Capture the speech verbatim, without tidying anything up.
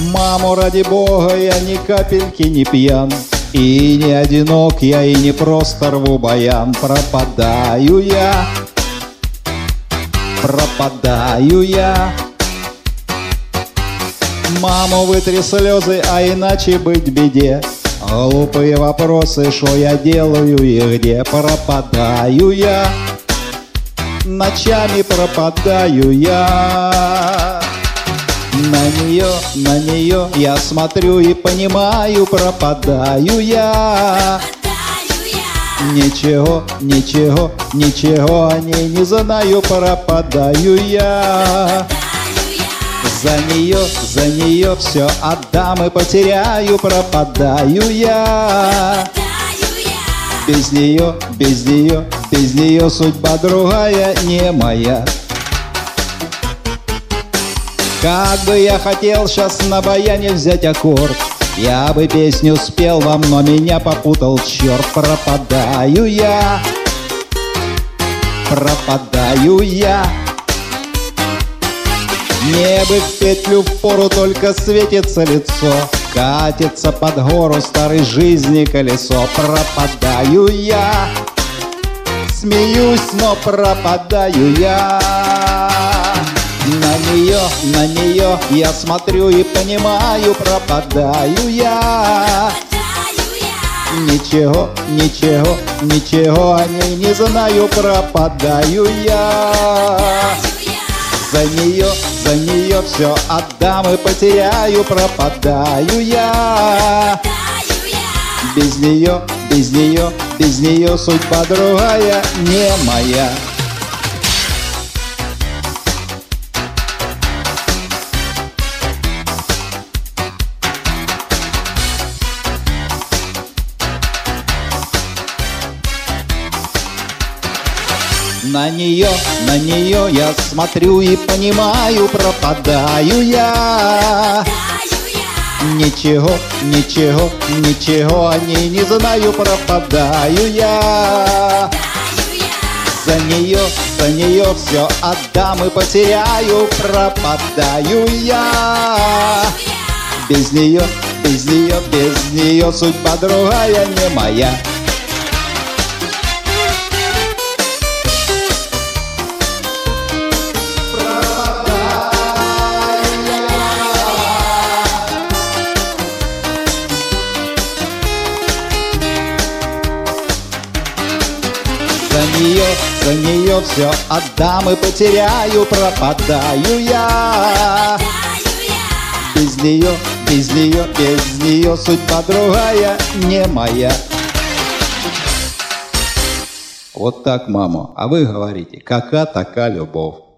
Маму, ради бога, я ни капельки не пьян, и не одинок я, и не просто рву баян. Пропадаю я, пропадаю я. Маму, вытри слезы, а иначе быть беде. Глупые вопросы, что я делаю и где. Пропадаю я, ночами пропадаю я. На нее, на нее я смотрю и понимаю, пропадаю я. Ничего, ничего, ничего о ней не знаю, пропадаю я. За нее, за нее все отдам и потеряю, пропадаю я. Без нее, без нее, без нее судьба другая, не моя. Как бы я хотел сейчас на баяне взять аккорд, я бы песню спел вам, но меня попутал черт. Пропадаю я, пропадаю я. Мне бы в петлю впору, только светится лицо, катится под гору старой жизни колесо. Пропадаю я, смеюсь, но пропадаю я. На нее, на нее я смотрю и понимаю, пропадаю я. Ничего, ничего, ничего о ней не знаю, пропадаю я. За нее, за нее все отдам и потеряю, пропадаю я. Без нее, без нее, без нее судьба другая, не моя. На нее, на нее я смотрю и понимаю, пропадаю я. Ничего, ничего, ничего о ней не знаю, пропадаю я. За нее, за нее все отдам и потеряю, пропадаю я. Без нее, без нее, без нее судьба другая, не моя. За нее, за нее все отдам и потеряю, пропадаю я. Без нее, без нее, без нее судьба другая, не моя. Вот так, мама. А вы говорите, какая такая любовь.